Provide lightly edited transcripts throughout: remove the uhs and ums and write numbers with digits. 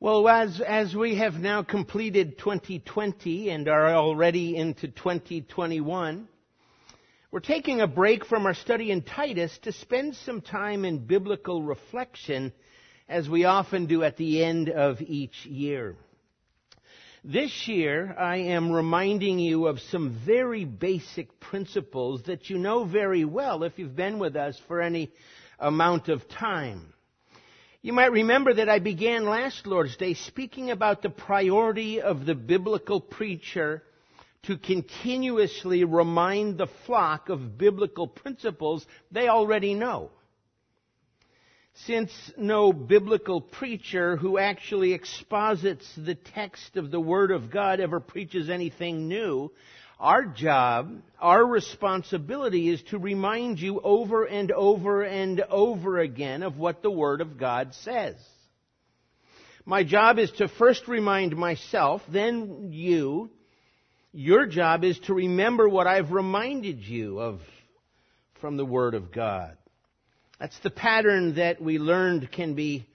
Well, as we have now completed 2020 and are already into 2021, we're taking a break from our study in Titus to spend some time in biblical reflection, as we often do at the end of each year. This year, I am reminding you of some very basic principles that you know very well if you've been with us for any amount of time. You might remember that I began last Lord's Day speaking about the priority of the biblical preacher to continuously remind the flock of biblical principles they already know. Since no biblical preacher who actually exposits the text of the Word of God ever preaches anything new, our job, our responsibility is to remind you over and over and over again of what the Word of God says. My job is to first remind myself, then you. Your job is to remember what I've reminded you of from the Word of God. That's the pattern that we learned can be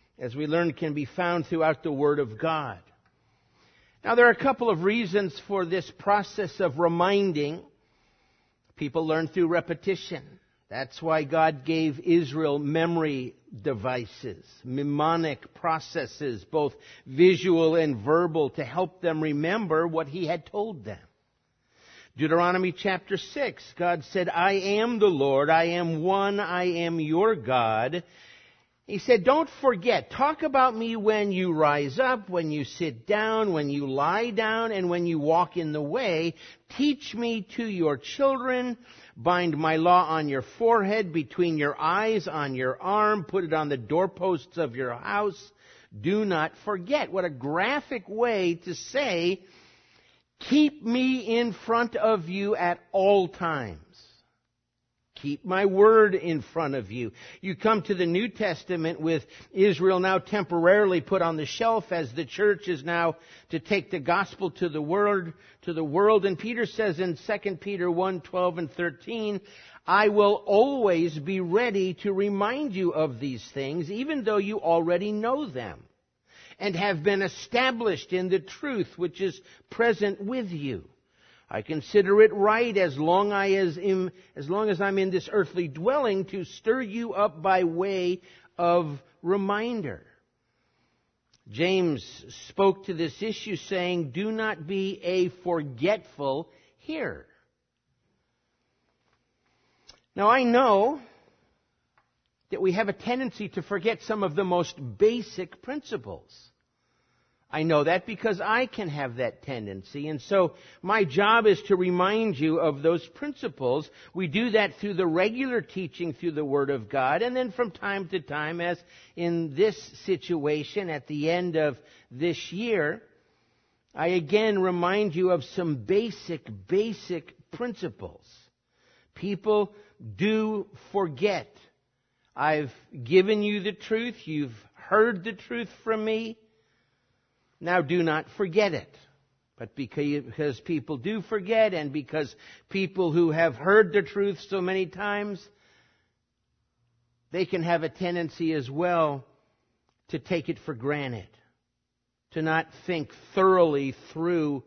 found throughout the Word of God. Now, there are a couple of reasons for this process of reminding. People learn through repetition. That's why God gave Israel memory devices, mnemonic processes, both visual and verbal, to help them remember what He had told them. Deuteronomy chapter 6, God said, I am the Lord, I am one, I am your God. He said, don't forget, talk about me when you rise up, when you sit down, when you lie down, and when you walk in the way. Teach me to your children. Bind my law on your forehead, between your eyes, on your arm. Put it on the doorposts of your house. Do not forget. What a graphic way to say, keep me in front of you at all times. Keep my word in front of you. You come to the New Testament with Israel now temporarily put on the shelf as the church is now to take the gospel to the world. And Peter says in 2 Peter 1:12 and 13, I will always be ready to remind you of these things, even though you already know them and have been established in the truth which is present with you. I consider it right as long as I'm in this earthly dwelling to stir you up by way of reminder. James spoke to this issue saying, do not be a forgetful hearer. Now I know that we have a tendency to forget some of the most basic principles. I know that because I can have that tendency. And so my job is to remind you of those principles. We do that through the regular teaching through the Word of God. And then from time to time, as in this situation at the end of this year, I again remind you of some basic principles. People do forget. I've given you the truth. You've heard the truth from me. Now do not forget it. But because people do forget, and because people who have heard the truth so many times, they can have a tendency as well to take it for granted, to not think thoroughly through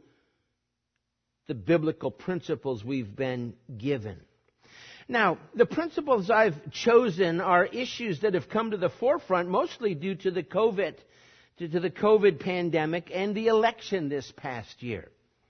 the biblical principles we've been given. Now, the principles I've chosen are issues that have come to the forefront mostly due to the COVID pandemic and the election this past year.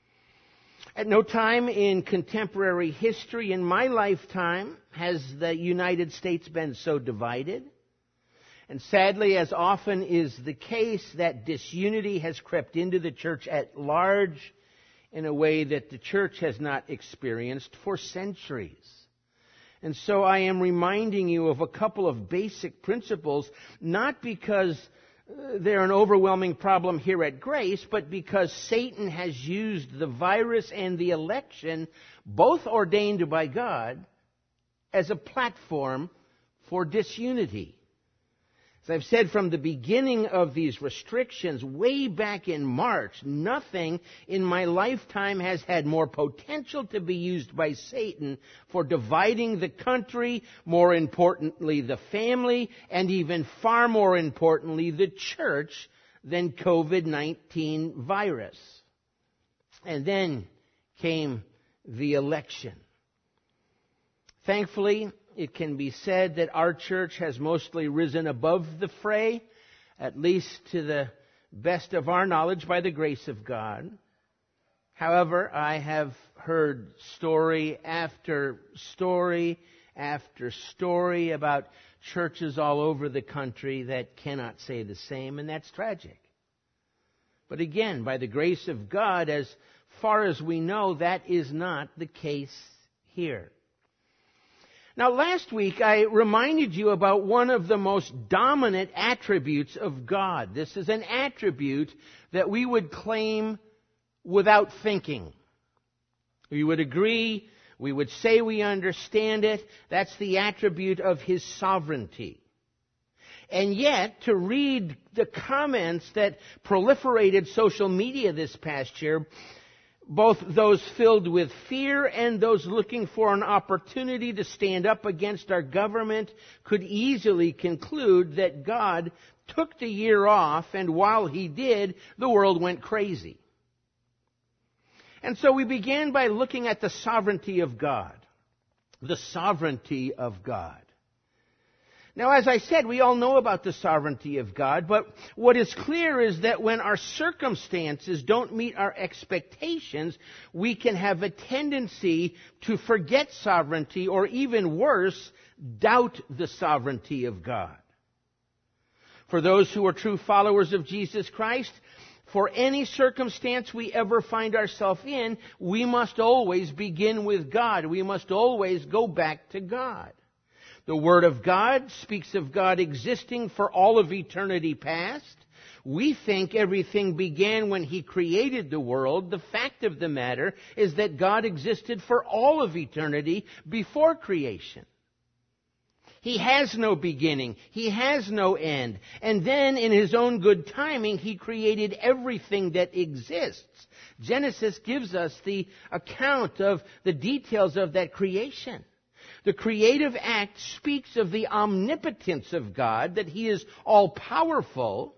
At no time in contemporary history in my lifetime has the United States been so divided. And sadly, as often is the case, that disunity has crept into the church at large in a way that the church has not experienced for centuries. And so I am reminding you of a couple of basic principles, not because they're an overwhelming problem here at Grace, but because Satan has used the virus and the election, both ordained by God, as a platform for disunity. As I've said from the beginning of these restrictions, way back in March, nothing in my lifetime has had more potential to be used by Satan for dividing the country, more importantly the family, and even far more importantly the church, than COVID-19 virus. And then came the election. Thankfully, it can be said that our church has mostly risen above the fray, at least to the best of our knowledge, by the grace of God. However, I have heard story after story after story about churches all over the country that cannot say the same, and that's tragic. But again, by the grace of God, as far as we know, that is not the case here. Now, last week I reminded you about one of the most dominant attributes of God. This is an attribute that we would claim without thinking. We would agree, we would say we understand it. That's the attribute of His sovereignty. And yet, to read the comments that proliferated social media this past year, both those filled with fear and those looking for an opportunity to stand up against our government could easily conclude that God took the year off, and while He did, the world went crazy. And so we began by looking at the sovereignty of God. The sovereignty of God. Now, as I said, we all know about the sovereignty of God, but what is clear is that when our circumstances don't meet our expectations, we can have a tendency to forget sovereignty, or even worse, doubt the sovereignty of God. For those who are true followers of Jesus Christ, for any circumstance we ever find ourselves in, we must always begin with God. We must always go back to God. The Word of God speaks of God existing for all of eternity past. We think everything began when He created the world. The fact of the matter is that God existed for all of eternity before creation. He has no beginning. He has no end. And then, in His own good timing, He created everything that exists. Genesis gives us the account of the details of that creation. The creative act speaks of the omnipotence of God, that He is all-powerful.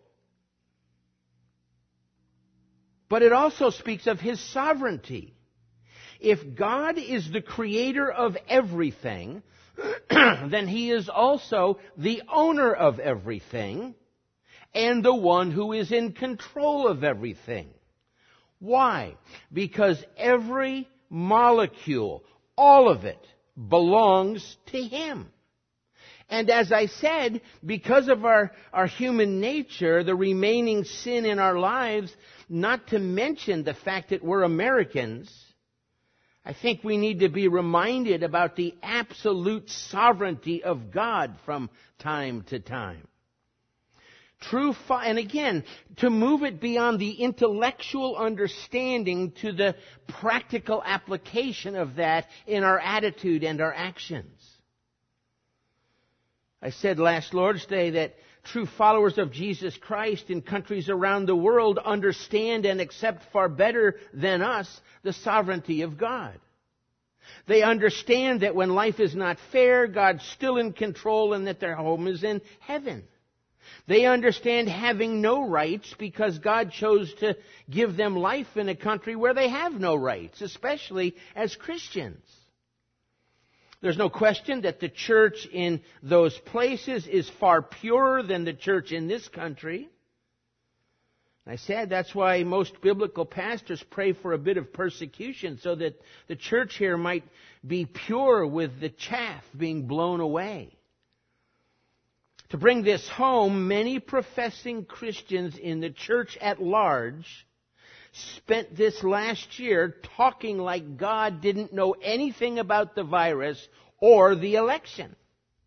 But it also speaks of His sovereignty. If God is the creator of everything, then He is also the owner of everything and the one who is in control of everything. Why? Because every molecule, all of it, belongs to Him. And as I said, because of our human nature, the remaining sin in our lives, not to mention the fact that we're Americans, I think we need to be reminded about the absolute sovereignty of God from time to time. And again, to move it beyond the intellectual understanding to the practical application of that in our attitude and our actions. I said last Lord's Day that true followers of Jesus Christ in countries around the world understand and accept far better than us the sovereignty of God. They understand that when life is not fair, God's still in control and that their home is in heaven. They understand having no rights because God chose to give them life in a country where they have no rights, especially as Christians. There's no question that the church in those places is far purer than the church in this country. I said that's why most biblical pastors pray for a bit of persecution so that the church here might be pure with the chaff being blown away. To bring this home, many professing Christians in the church at large spent this last year talking like God didn't know anything about the virus or the election.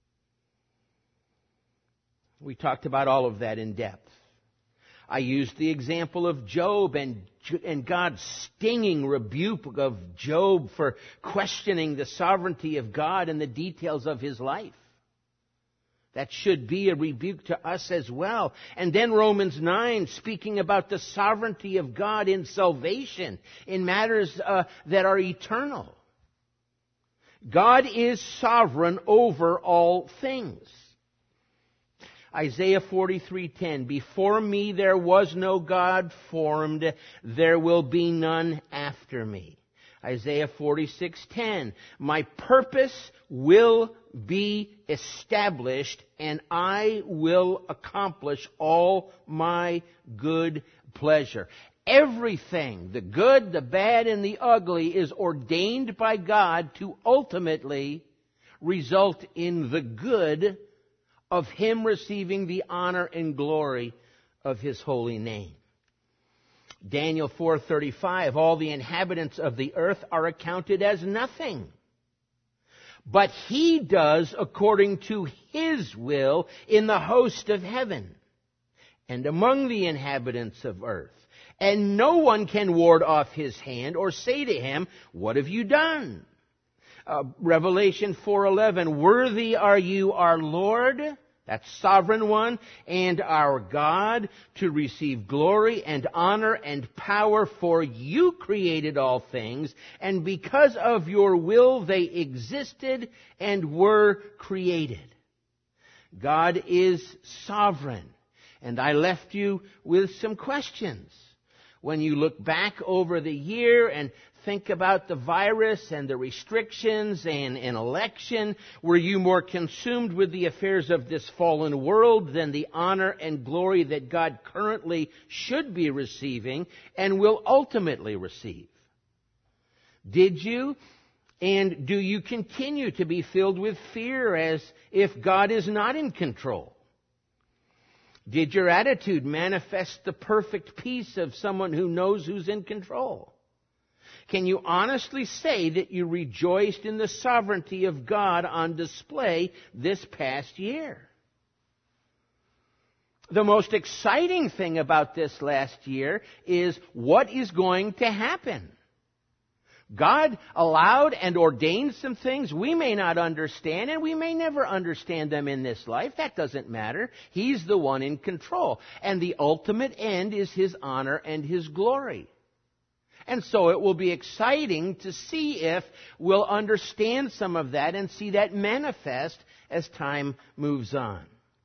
We talked about all of that in depth. I used the example of Job and God's stinging rebuke of Job for questioning the sovereignty of God and the details of his life. That should be a rebuke to us as well. And then Romans 9, speaking about the sovereignty of God in salvation, in matters that are eternal. God is sovereign over all things. Isaiah 43:10, before me there was no God formed, there will be none after me. Isaiah 46:10, my purpose will be established, and I will accomplish all my good pleasure. Everything, the good, the bad, and the ugly, is ordained by God to ultimately result in the good of Him receiving the honor and glory of His holy name. Daniel 4:35, all the inhabitants of the earth are accounted as nothing, but He does according to His will in the host of heaven and among the inhabitants of earth. And no one can ward off His hand or say to Him, what have you done? Revelation 4:11, worthy are you, our Lord, that's sovereign one, and our God, to receive glory and honor and power, for you created all things, and because of your will they existed and were created. God is sovereign. And I left you with some questions. When you look back over the year and think about the virus and the restrictions and an election, were you more consumed with the affairs of this fallen world than the honor and glory that God currently should be receiving and will ultimately receive? Did you and do you continue to be filled with fear as if God is not in control? Did your attitude manifest the perfect peace of someone who knows who's in control? Can you honestly say that you rejoiced in the sovereignty of God on display this past year? The most exciting thing about this last year is what is going to happen. God allowed and ordained some things we may not understand, and we may never understand them in this life. That doesn't matter. He's the one in control. And the ultimate end is His honor and His glory. And so it will be exciting to see if we'll understand some of that and see that manifest as time moves on.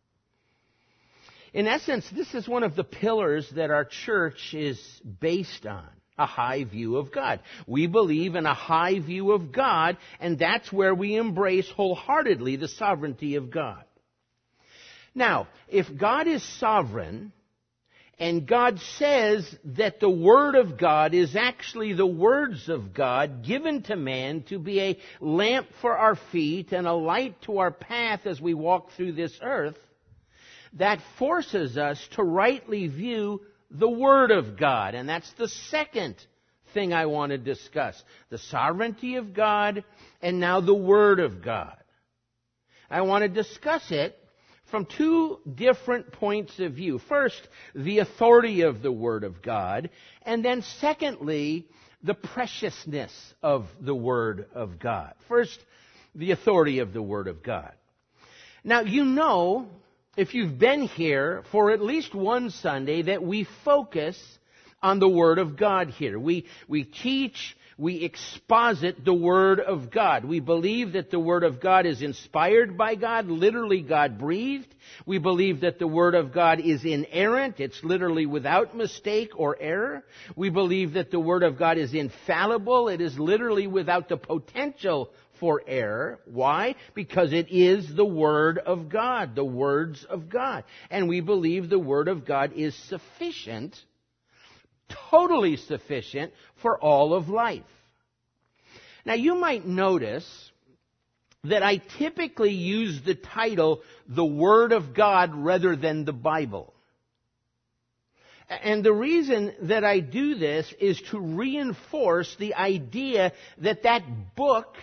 In essence, this is one of the pillars that our church is based on. A high view of God. We believe in a high view of God, and that's where we embrace wholeheartedly the sovereignty of God. Now, if God is sovereign, and God says that the Word of God is actually the words of God given to man to be a lamp for our feet and a light to our path as we walk through this earth, that forces us to rightly view the Word of God. And that's the second thing I want to discuss. The sovereignty of God and now the Word of God. I want to discuss it from two different points of view. First, the authority of the Word of God. And then secondly, the preciousness of the Word of God. First, the authority of the Word of God. Now, you know, if you've been here for at least one Sunday, that we focus on the Word of God here. We teach, we exposit the Word of God. We believe that the Word of God is inspired by God, literally God-breathed. We believe that the Word of God is inerrant. It's literally without mistake or error. We believe that the Word of God is infallible. It is literally without the potential for error. Why? Because it is the Word of God, the words of God. And we believe the Word of God is sufficient, totally sufficient for all of life. Now you might notice that I typically use the title, The Word of God, rather than the Bible. And the reason that I do this is to reinforce the idea that that book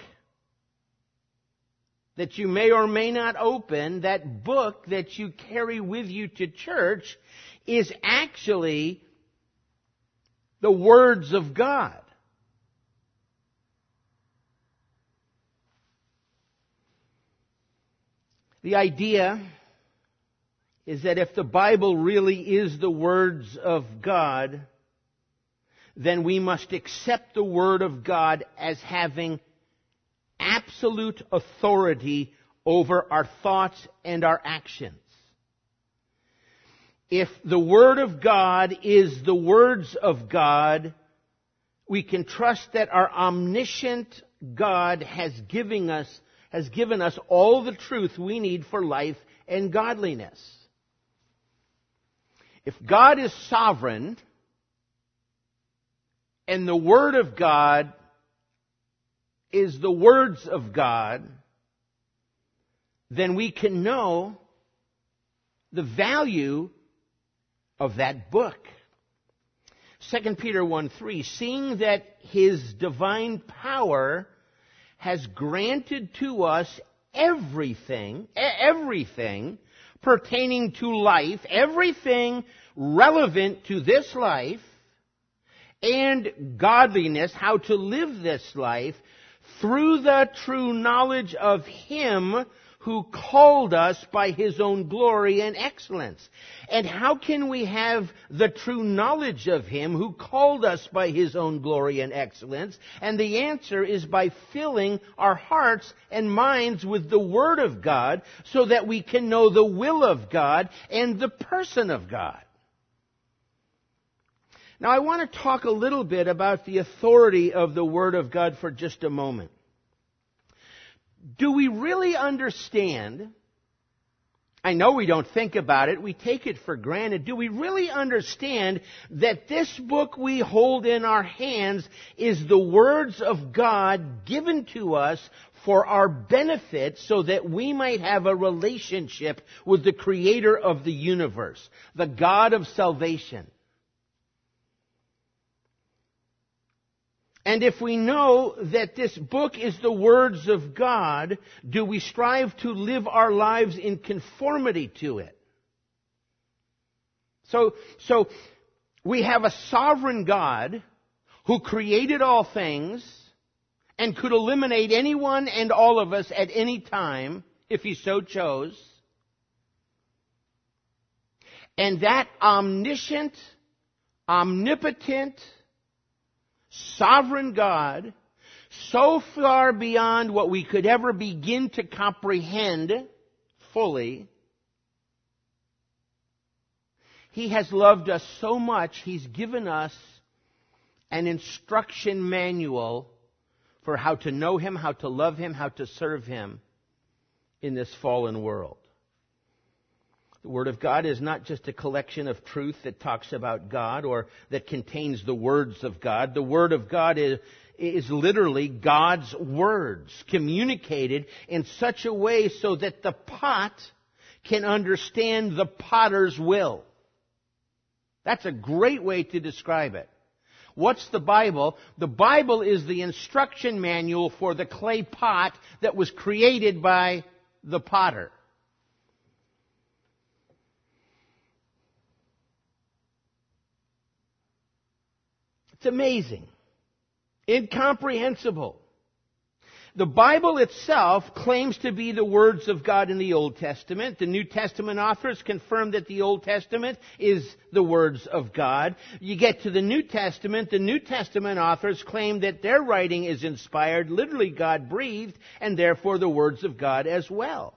that you may or may not open, that book that you carry with you to church, is actually the words of God. The idea is that if the Bible really is the words of God, then we must accept the Word of God as having absolute authority over our thoughts and our actions. if the Word of God is the words of God, we can trust that our omniscient God has given us all the truth we need for life and godliness. If God is sovereign, and the Word of God is the words of God, then we can know the value of that book. 2 Peter 1:3, seeing that His divine power has granted to us everything pertaining to life, everything relevant to this life, and godliness, how to live this life, through the true knowledge of Him who called us by His own glory and excellence. And how can we have the true knowledge of Him who called us by His own glory and excellence? And the answer is by filling our hearts and minds with the Word of God so that we can know the will of God and the person of God. Now, I want to talk a little bit about the authority of the Word of God for just a moment. Do we really understand? I know we don't think about it. We take it for granted. Do we really understand that this book we hold in our hands is the words of God given to us for our benefit so that we might have a relationship with the Creator of the universe, the God of salvation? And if we know that this book is the words of God, do we strive to live our lives in conformity to it? So we have a sovereign God who created all things and could eliminate anyone and all of us at any time if He so chose. And that omniscient, omnipotent, sovereign God, so far beyond what we could ever begin to comprehend fully, He has loved us so much, He's given us an instruction manual for how to know Him, how to love Him, how to serve Him in this fallen world. The Word of God is not just a collection of truth that talks about God or that contains the words of God. The Word of God is literally God's words communicated in such a way so that the pot can understand the potter's will. That's a great way to describe it. What's the Bible? The Bible is the instruction manual for the clay pot that was created by the potter. It's amazing. Incomprehensible. The Bible itself claims to be the words of God in the Old Testament. The New Testament authors confirm that the Old Testament is the words of God. You get to the New Testament authors claim that their writing is inspired, literally God-breathed, and therefore the words of God as well.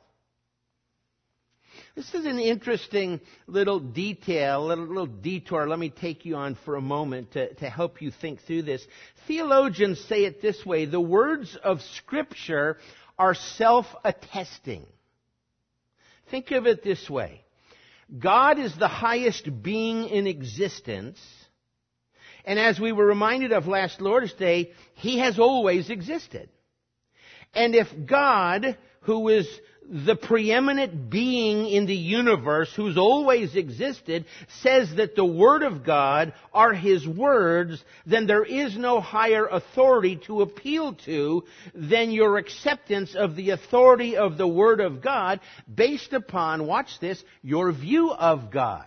This is an interesting little detail, little detour. Let me take you on for a moment to help you think through this. Theologians say it this way: the words of Scripture are self-attesting. Think of it this way. God is the highest being in existence, and as we were reminded of last Lord's Day, He has always existed. And if God, who is the preeminent being in the universe, who's always existed, says that the Word of God are His words, then there is no higher authority to appeal to than your acceptance of the authority of the Word of God based upon, watch this, your view of God.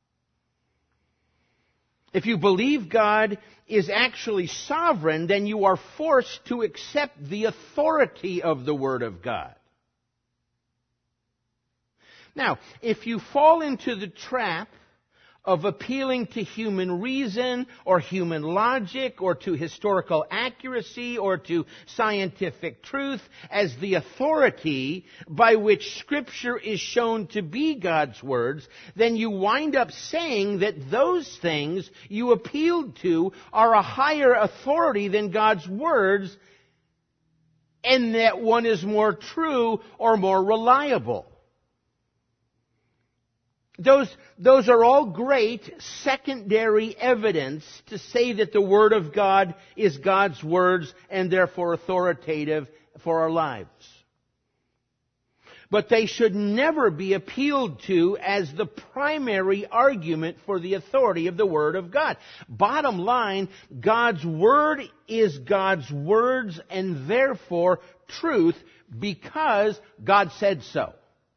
If you believe God is actually sovereign, then you are forced to accept the authority of the Word of God. Now, if you fall into the trap of appealing to human reason or human logic or to historical accuracy or to scientific truth as the authority by which Scripture is shown to be God's words, then you wind up saying that those things you appealed to are a higher authority than God's words, and that one is more true or more reliable. Those are all great secondary evidence to say that the Word of God is God's words and therefore authoritative for our lives. But they should never be appealed to as the primary argument for the authority of the Word of God. Bottom line, God's Word is God's words and therefore truth because God said so.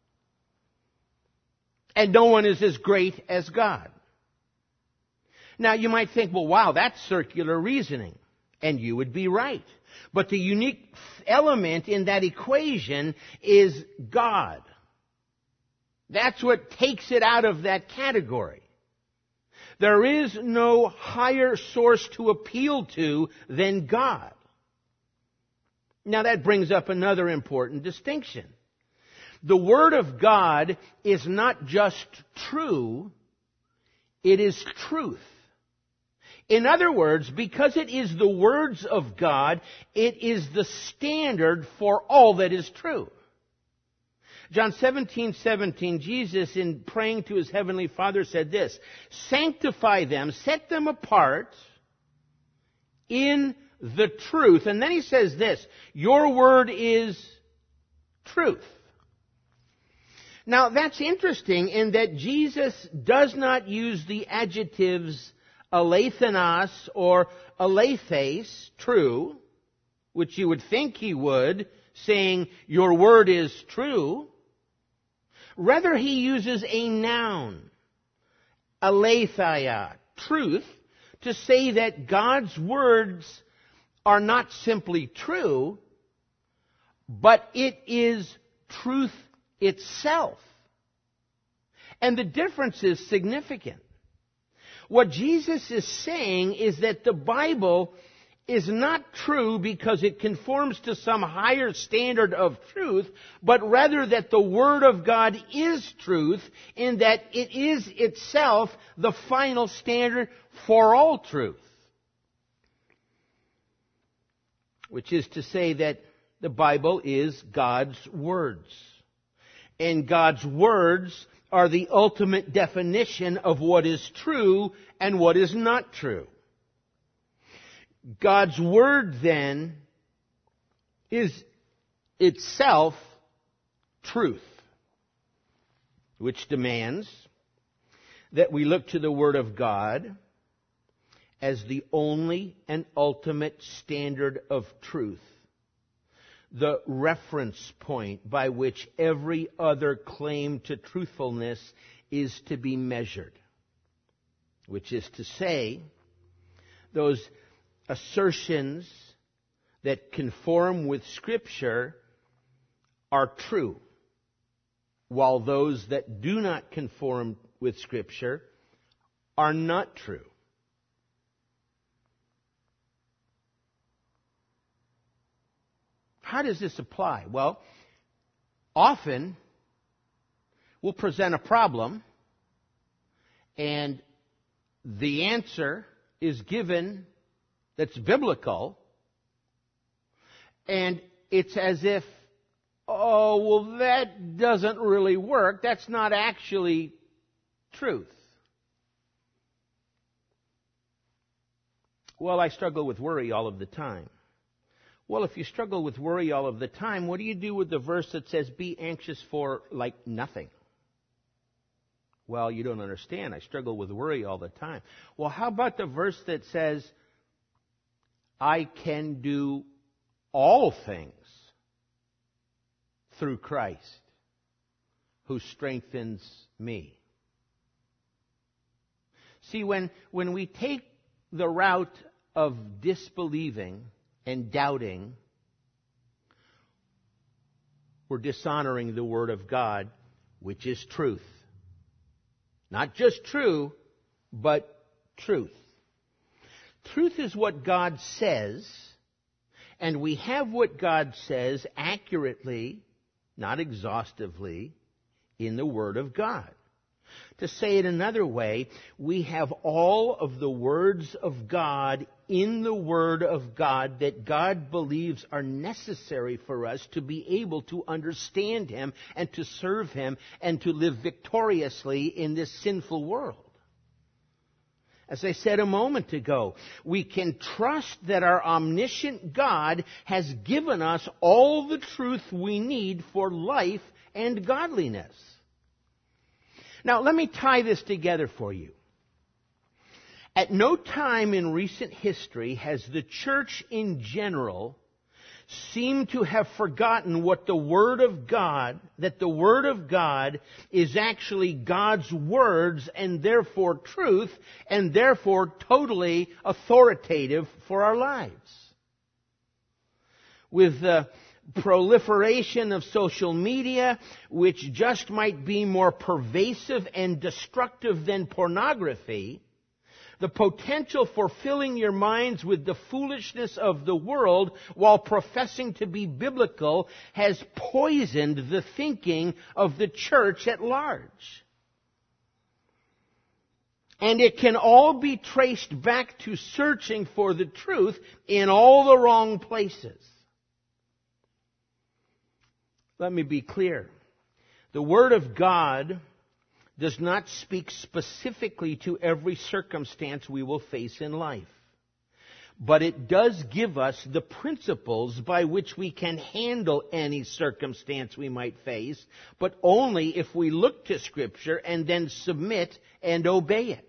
And no one is as great as God. Now you might think, well, wow, that's circular reasoning. And you would be right. But the unique element in that equation is God. That's what takes it out of that category. There is no higher source to appeal to than God. Now that brings up another important distinction. The Word of God is not just true, it is truth. In other words, because it is the words of God, it is the standard for all that is true. John 17:17, Jesus, in praying to His Heavenly Father, said this, "Sanctify them, set them apart in the truth." And then He says this, "Your word is truth." Now, that's interesting in that Jesus does not use the adjectives alethanos or alethes, true, which you would think He would, saying, "Your word is true." Rather, He uses a noun, aletheia, truth, to say that God's words are not simply true, but it is truth itself. And the difference is significant. What Jesus is saying is that the Bible is not true because it conforms to some higher standard of truth, but rather that the Word of God is truth in that it is itself the final standard for all truth. Which is to say that the Bible is God's words. And God's words are the ultimate definition of what is true and what is not true. God's Word, then, is itself truth, which demands that we look to the Word of God as the only and ultimate standard of truth, the reference point by which every other claim to truthfulness is to be measured. Which is to say, those assertions that conform with Scripture are true, while those that do not conform with Scripture are not true. How does this apply? Well, often we'll present a problem and the answer is given that's biblical, and it's as if, oh, well, that doesn't really work. That's not actually truth. Well, I struggle with worry all of the time. Well, if you struggle with worry all of the time, what do you do with the verse that says, be anxious for, like, nothing? Well, you don't understand. I struggle with worry all the time. Well, how about the verse that says, I can do all things through Christ who strengthens me? See, when we take the route of disbelieving and doubting, we're dishonoring the Word of God, which is truth. Not just true, but truth. Truth is what God says, and we have what God says accurately, not exhaustively, in the Word of God. To say it another way, we have all of the words of God in the Word of God that God believes are necessary for us to be able to understand Him and to serve Him and to live victoriously in this sinful world. As I said a moment ago, we can trust that our omniscient God has given us all the truth we need for life and godliness. Now, let me tie this together for you. At no time in recent history has the church in general seemed to have forgotten what the Word of God, that the Word of God is actually God's words and therefore truth and therefore totally authoritative for our lives. With the proliferation of social media, which just might be more pervasive and destructive than pornography, the potential for filling your minds with the foolishness of the world while professing to be biblical has poisoned the thinking of the church at large. And it can all be traced back to searching for the truth in all the wrong places. Let me be clear. The Word of God does not speak specifically to every circumstance we will face in life. But it does give us the principles by which we can handle any circumstance we might face, but only if we look to Scripture and then submit and obey it.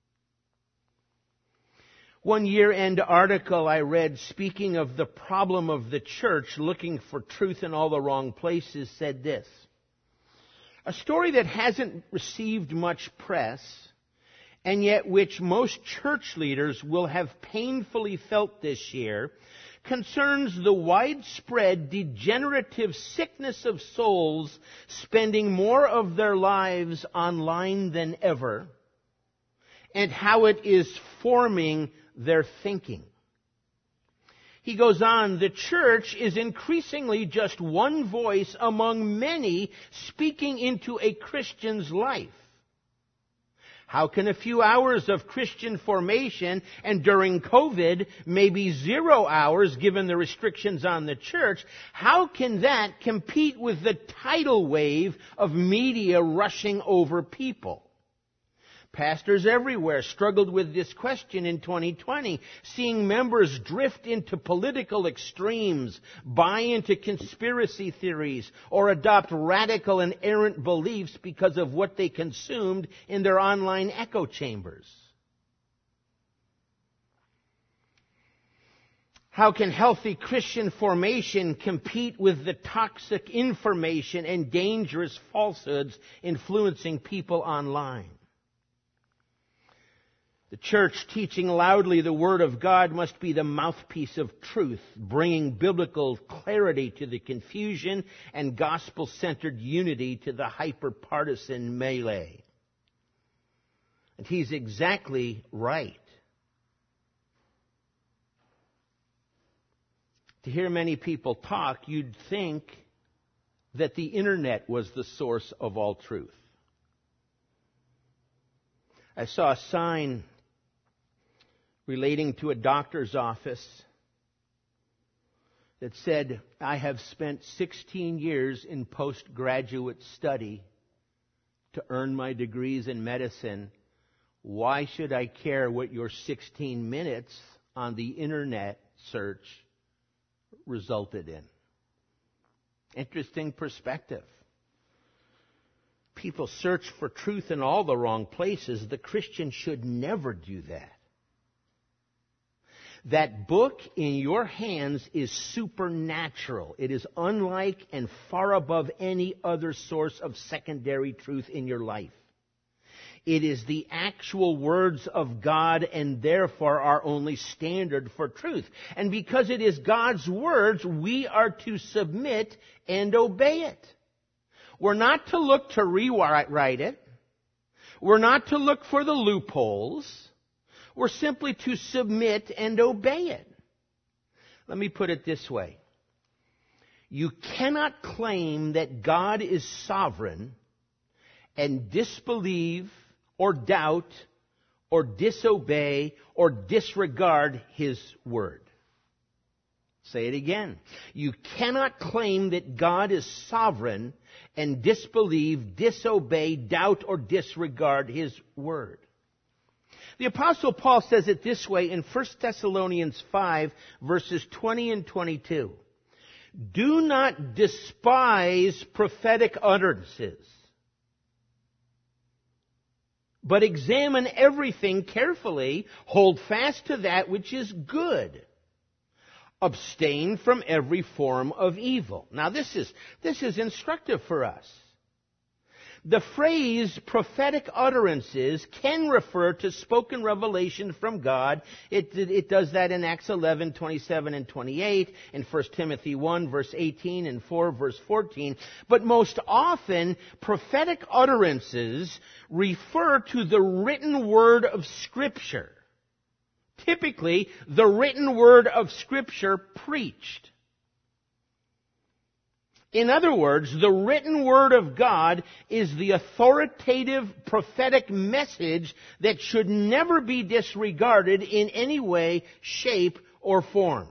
One year-end article I read speaking of the problem of the church looking for truth in all the wrong places said this: a story that hasn't received much press, and yet which most church leaders will have painfully felt this year, concerns the widespread degenerative sickness of souls spending more of their lives online than ever, and how it is forming their thinking. He goes on, the church is increasingly just one voice among many speaking into a Christian's life. How can a few hours of Christian formation, and during COVID, maybe 0 hours given the restrictions on the church, how can that compete with the tidal wave of media rushing over people? Pastors everywhere struggled with this question in 2020, seeing members drift into political extremes, buy into conspiracy theories, or adopt radical and errant beliefs because of what they consumed in their online echo chambers. How can healthy Christian formation compete with the toxic information and dangerous falsehoods influencing people online? The church teaching loudly the Word of God must be the mouthpiece of truth, bringing biblical clarity to the confusion and gospel-centered unity to the hyper-partisan melee. And he's exactly right. To hear many people talk, you'd think that the internet was the source of all truth. I saw a sign relating to a doctor's office that said, I have spent 16 years in postgraduate study to earn my degrees in medicine. Why should I care what your 16 minutes on the internet search resulted in? Interesting perspective. People search for truth in all the wrong places. The Christian should never do that. That book in your hands is supernatural. It is unlike and far above any other source of secondary truth in your life. It is the actual words of God and therefore our only standard for truth. And because it is God's words, we are to submit and obey it. We're not to look to rewrite it. We're not to look for the loopholes. We're simply to submit and obey it. Let me put it this way. You cannot claim that God is sovereign and disbelieve or doubt or disobey or disregard His word. Say it again. You cannot claim that God is sovereign and disbelieve, disobey, doubt, or disregard His word. The Apostle Paul says it this way in 1 Thessalonians 5, verses 20 and 22. Do not despise prophetic utterances, but examine everything carefully, hold fast to that which is good. Abstain from every form of evil. Now this is instructive for us. The phrase prophetic utterances can refer to spoken revelation from God. It does that in Acts 11, 27 and 28, in 1 Timothy 1, verse 18, and 4, verse 14. But most often, prophetic utterances refer to the written word of Scripture. Typically, the written word of Scripture preached. In other words, the written word of God is the authoritative prophetic message that should never be disregarded in any way, shape, or form.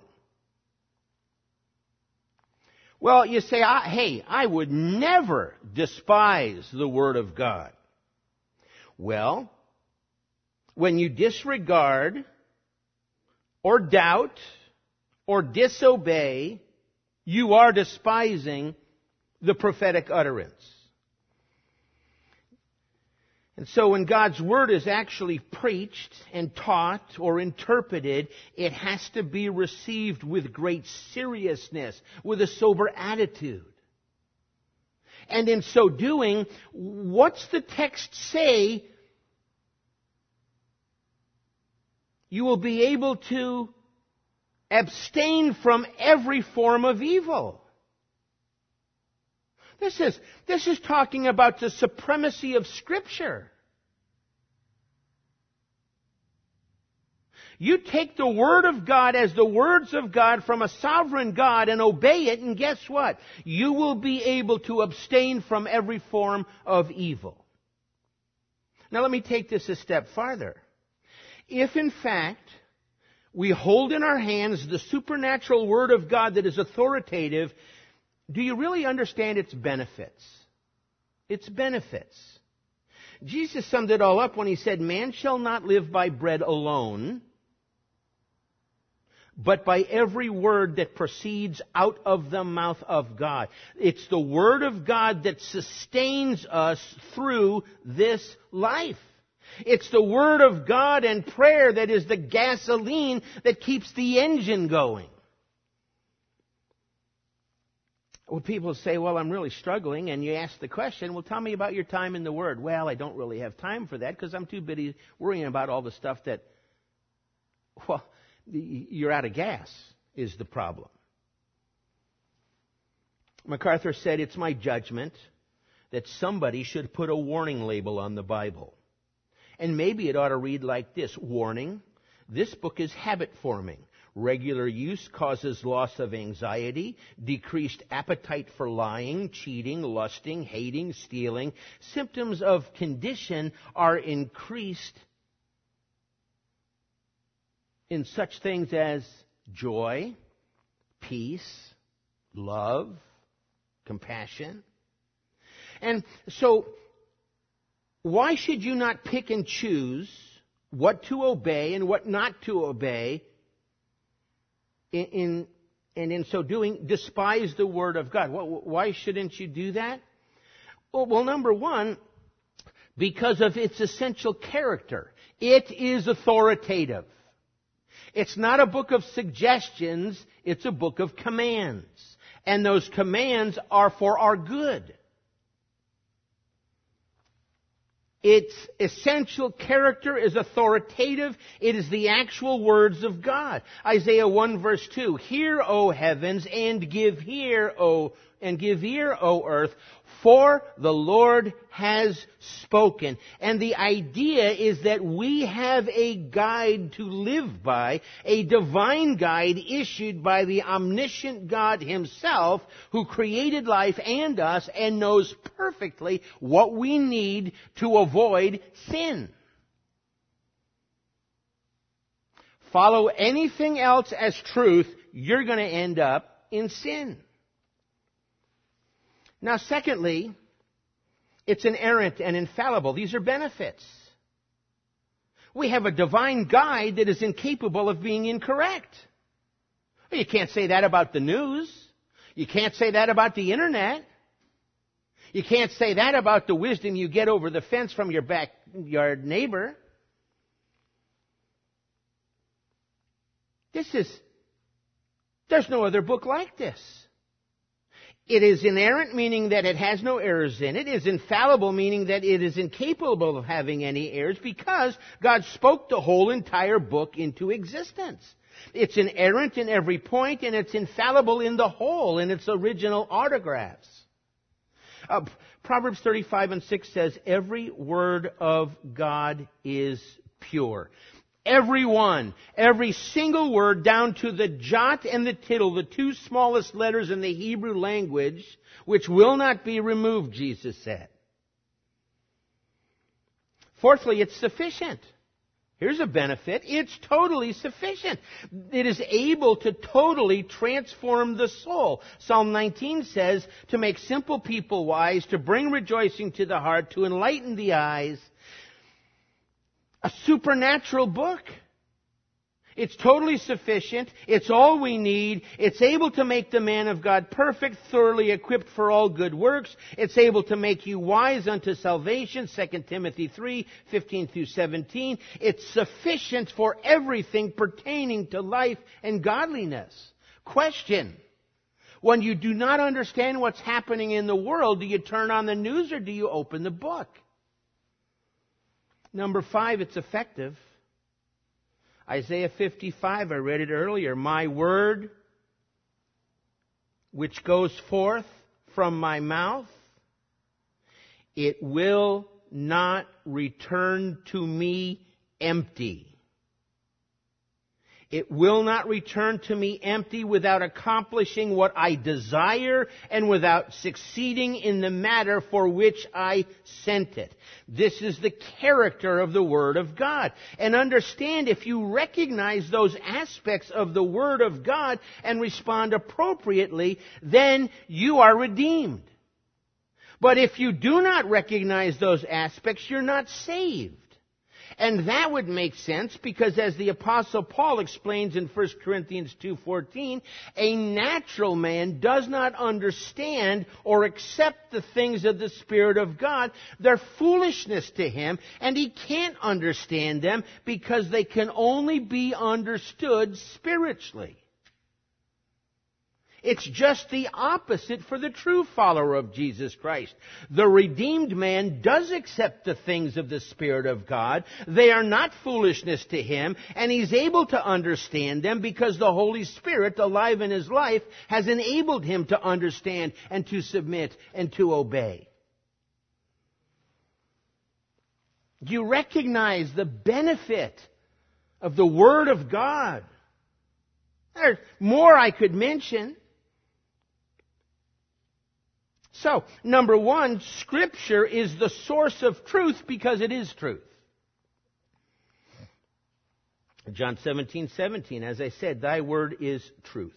Well, you say, hey, I would never despise the word of God. Well, when you disregard or doubt or disobey, you are despising the prophetic utterance. And so when God's Word is actually preached and taught or interpreted, it has to be received with great seriousness, with a sober attitude. And in so doing, what's the text say? You will be able to abstain from every form of evil. This is talking about the supremacy of Scripture. You take the Word of God as the words of God from a sovereign God and obey it, and guess what? You will be able to abstain from every form of evil. Now let me take this a step farther. If in fact we hold in our hands the supernatural Word of God that is authoritative, do you really understand its benefits? Its benefits. Jesus summed it all up when He said, man shall not live by bread alone, but by every word that proceeds out of the mouth of God. It's the Word of God that sustains us through this life. It's the Word of God and prayer that is the gasoline that keeps the engine going. Well, people say, well, I'm really struggling, and you ask the question, well, tell me about your time in the Word. Well, I don't really have time for that because I'm too busy worrying about all the stuff that, well, you're out of gas is the problem. MacArthur said, it's my judgment that somebody should put a warning label on the Bible. And maybe it ought to read like this: warning, this book is habit forming. Regular use causes loss of anxiety, decreased appetite for lying, cheating, lusting, hating, stealing. Symptoms of condition are increased in such things as joy, peace, love, compassion. And so, why should you not pick and choose what to obey and what not to obey, and in so doing, despise the Word of God? Why shouldn't you do that? Well, number one, because of its essential character. It is authoritative. It's not a book of suggestions, it's a book of commands. And those commands are for our good. Its essential character is authoritative. It is the actual words of God. Isaiah 1 verse 2, hear, O heavens, and give ear, O earth, For the Lord has spoken. And the idea is that we have a guide to live by, a divine guide issued by the omniscient God Himself, who created life and us and knows perfectly what we need to avoid sin. Follow anything else as truth, you're going to end up in sin. Now, secondly, it's inerrant and infallible. These are benefits. We have a divine guide that is incapable of being incorrect. You can't say that about the news. You can't say that about the internet. You can't say that about the wisdom you get over the fence from your backyard neighbor. There's no other book like this. It is inerrant, meaning that it has no errors in it. It is infallible, meaning that it is incapable of having any errors because God spoke the whole entire book into existence. It's inerrant in every point, and it's infallible in the whole, in its original autographs. Proverbs 35:6 says, every word of God is pure. Every one, every single word down to the jot and the tittle, the two smallest letters in the Hebrew language, which will not be removed, Jesus said. Fourthly, it's sufficient. Here's a benefit. It's totally sufficient. It is able to totally transform the soul. Psalm 19 says, to make simple people wise, to bring rejoicing to the heart, to enlighten the eyes. A supernatural book. It's totally sufficient. It's all we need. It's able to make the man of God perfect, thoroughly equipped for all good works. It's able to make you wise unto salvation, 2 Timothy 3:15-17. It's sufficient for everything pertaining to life and godliness. Question. When you do not understand what's happening in the world, do you turn on the news or do you open the book? Number 5, it's effective. Isaiah 55, I read it earlier. My word, which goes forth from my mouth, it will not return to me empty. It will not return to me empty without accomplishing what I desire and without succeeding in the matter for which I sent it. This is the character of the Word of God. And understand, if you recognize those aspects of the Word of God and respond appropriately, then you are redeemed. But if you do not recognize those aspects, you're not saved. And that would make sense because, as the Apostle Paul explains in 1 Corinthians 2:14, a natural man does not understand or accept the things of the Spirit of God. They're foolishness to him, and he can't understand them because they can only be understood spiritually. It's just the opposite for the true follower of Jesus Christ. The redeemed man does accept the things of the Spirit of God. They are not foolishness to him, and he's able to understand them because the Holy Spirit, alive in his life, has enabled him to understand and to submit and to obey. Do you recognize the benefit of the Word of God? There's more I could mention. So, number 1, Scripture is the source of truth because it is truth. John 17:17, as I said, thy word is truth.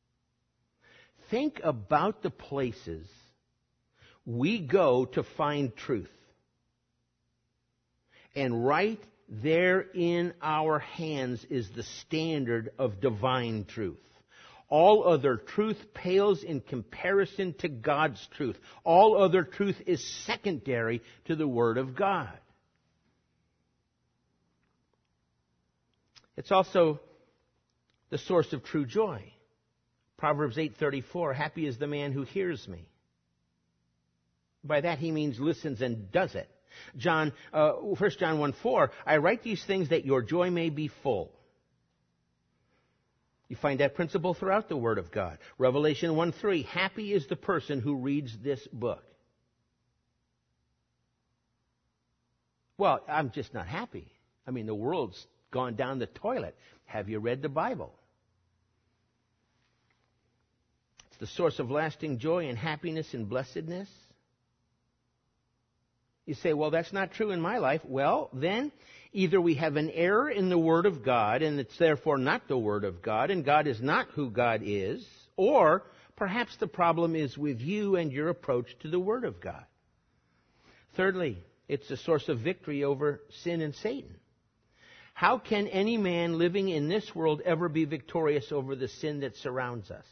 Think about the places we go to find truth. And right there in our hands is the standard of divine truth. All other truth pales in comparison to God's truth. All other truth is secondary to the Word of God. It's also the source of true joy. Proverbs 8:34, happy is the man who hears me. By that he means listens and does it. 1 John 1:4, I write these things that your joy may be full. You find that principle throughout the Word of God. Revelation 1:3, happy is the person who reads this book. Well, I'm just not happy. I mean, the world's gone down the toilet. Have you read the Bible? It's the source of lasting joy and happiness and blessedness. You say, well, that's not true in my life. Well, then, either we have an error in the Word of God, and it's therefore not the Word of God, and God is not who God is, or perhaps the problem is with you and your approach to the Word of God. Thirdly, it's a source of victory over sin and Satan. How can any man living in this world ever be victorious over the sin that surrounds us?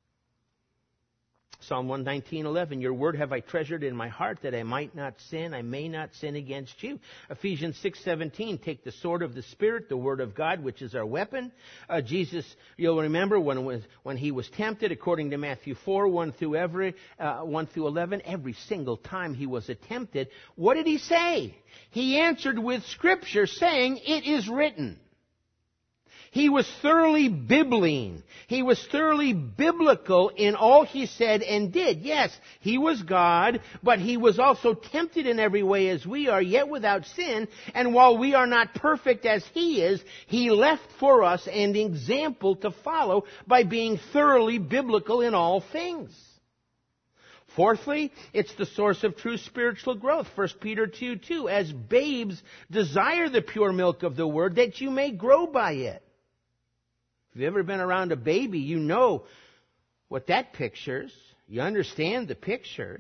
Psalm 119:11, your word have I treasured in my heart that I might not sin, I may not sin against you. Ephesians 6:17, take the sword of the Spirit, the word of God, which is our weapon. Jesus, you'll remember when he was tempted, according to Matthew 4, 1 through 11, every single time he was tempted, what did he say? He answered with Scripture, saying, it is written. He was thoroughly Bibline. He was thoroughly biblical in all he said and did. Yes, he was God, but he was also tempted in every way as we are, yet without sin. And while we are not perfect as he is, he left for us an example to follow by being thoroughly biblical in all things. Fourthly, it's the source of true spiritual growth. 1 Peter 2:2, as babes desire the pure milk of the word that you may grow by it. If you've ever been around a baby, you know what that pictures. You understand the picture.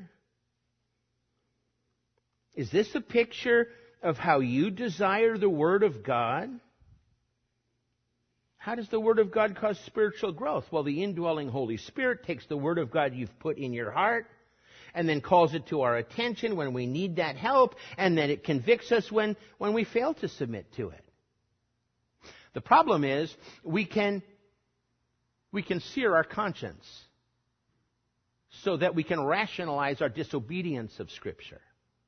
Is this a picture of how you desire the Word of God? How does the Word of God cause spiritual growth? Well, the indwelling Holy Spirit takes the Word of God you've put in your heart and then calls it to our attention when we need that help, and then it convicts us when we fail to submit to it. The problem is we can sear our conscience so that we can rationalize our disobedience of Scripture.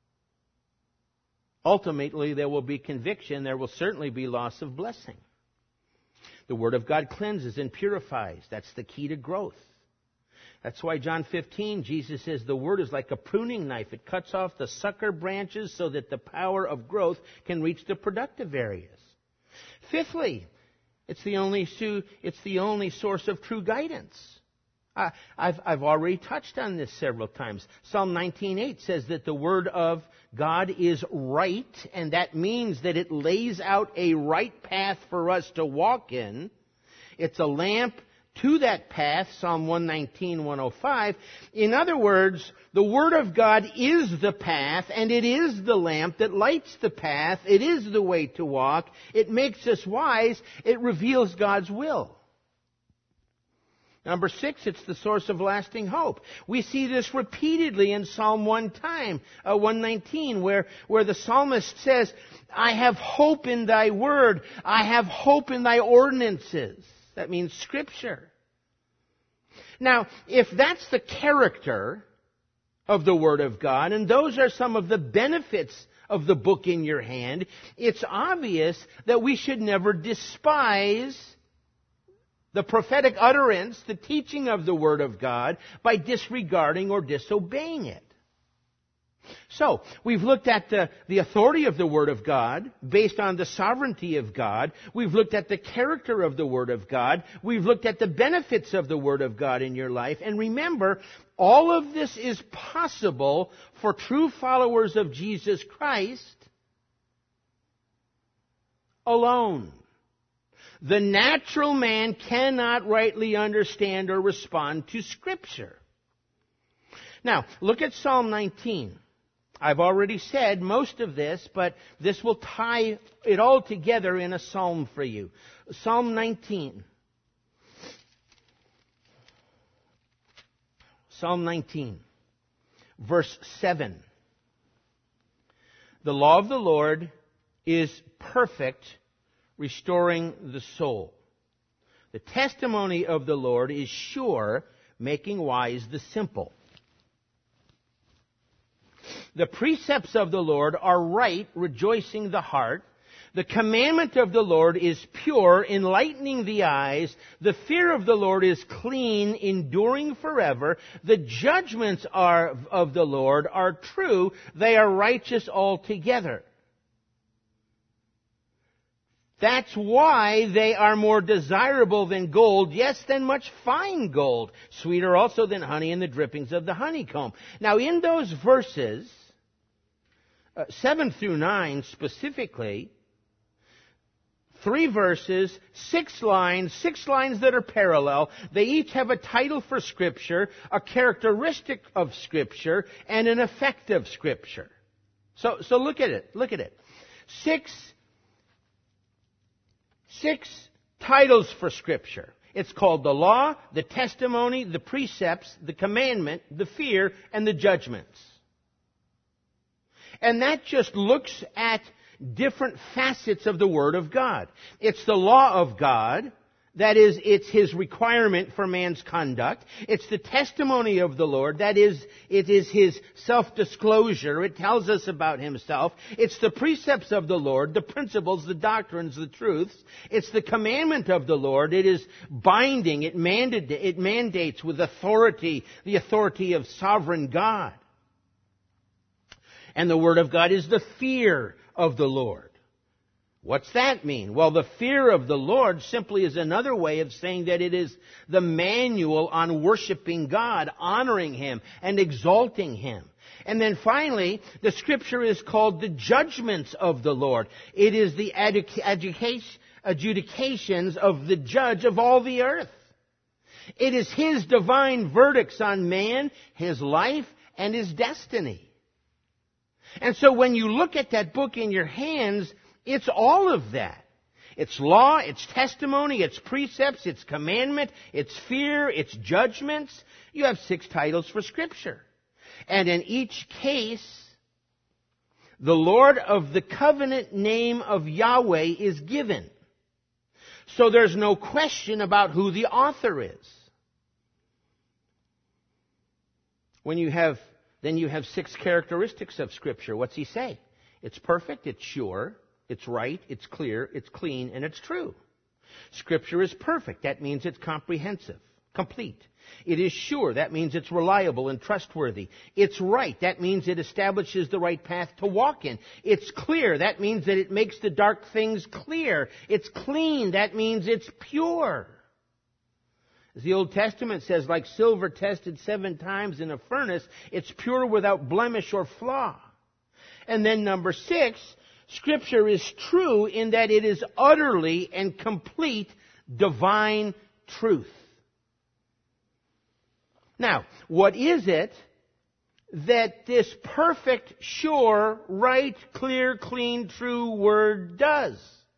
Ultimately, there will be conviction. There will certainly be loss of blessing. The Word of God cleanses and purifies. That's the key to growth. That's why John 15, Jesus says, the Word is like a pruning knife. It cuts off the sucker branches so that the power of growth can reach the productive areas. Fifthly, it's the only source of true guidance. I've already touched on this several times. Psalm 19:8 says that the Word of God is right, and that means that it lays out a right path for us to walk in. It's a lamp to that path, Psalm 119:105. In other words, the Word of God is the path, and it is the lamp that lights the path. It is the way to walk. It makes us wise. It reveals God's will. Number 6, it's the source of lasting hope. We see this repeatedly in Psalm 119, where the psalmist says, I have hope in thy word. I have hope in thy ordinances. That means Scripture. Now, if that's the character of the Word of God, and those are some of the benefits of the book in your hand, it's obvious that we should never despise the prophetic utterance, the teaching of the Word of God, by disregarding or disobeying it. So, we've looked at the authority of the Word of God based on the sovereignty of God. We've looked at the character of the Word of God. We've looked at the benefits of the Word of God in your life. And remember, all of this is possible for true followers of Jesus Christ alone. The natural man cannot rightly understand or respond to Scripture. Now, look at Psalm 19. I've already said most of this, but this will tie it all together in a psalm for you. Psalm 19. Psalm 19, verse 7. The law of the Lord is perfect, restoring the soul. The testimony of the Lord is sure, making wise the simple. The precepts of the Lord are right, rejoicing the heart. The commandment of the Lord is pure, enlightening the eyes. The fear of the Lord is clean, enduring forever. The judgments of the Lord are true. They are righteous altogether. That's why they are more desirable than gold, yes, than much fine gold, sweeter also than honey and the drippings of the honeycomb. Now, in those verses, 7 through 9 specifically, 3 verses, 6 lines that are parallel. They each have a title for Scripture, a characteristic of Scripture, and an effect of Scripture. So look at it. Look at it. Six titles for Scripture. It's called the law, the testimony, the precepts, the commandment, the fear, and the judgments. And that just looks at different facets of the Word of God. It's the law of God. That is, it's His requirement for man's conduct. It's the testimony of the Lord. That is, it is His self-disclosure. It tells us about Himself. It's the precepts of the Lord, the principles, the doctrines, the truths. It's the commandment of the Lord. It is binding. It mandates with authority, the authority of sovereign God. And the Word of God is the fear of the Lord. What's that mean? Well, the fear of the Lord simply is another way of saying that it is the manual on worshiping God, honoring Him, and exalting Him. And then finally, the Scripture is called the judgments of the Lord. It is the adjudications of the judge of all the earth. It is His divine verdicts on man, his life, and his destiny. And so when you look at that book in your hands, it's all of that. It's law, it's testimony, it's precepts, it's commandment, it's fear, it's judgments. You have 6 titles for Scripture. And in each case, the Lord of the covenant name of Yahweh is given. So there's no question about who the author is. Then you have 6 characteristics of Scripture. What's he say? It's perfect, it's sure, it's right, it's clear, it's clean, and it's true. Scripture is perfect. That means it's comprehensive, complete. It is sure. That means it's reliable and trustworthy. It's right. That means it establishes the right path to walk in. It's clear. That means that it makes the dark things clear. It's clean. That means it's pure. As the Old Testament says, like silver tested 7 times in a furnace, it's pure without blemish or flaw. And then number 6, Scripture is true in that it is utterly and complete divine truth. Now, what is it that this perfect, sure, right, clear, clean, true Word does?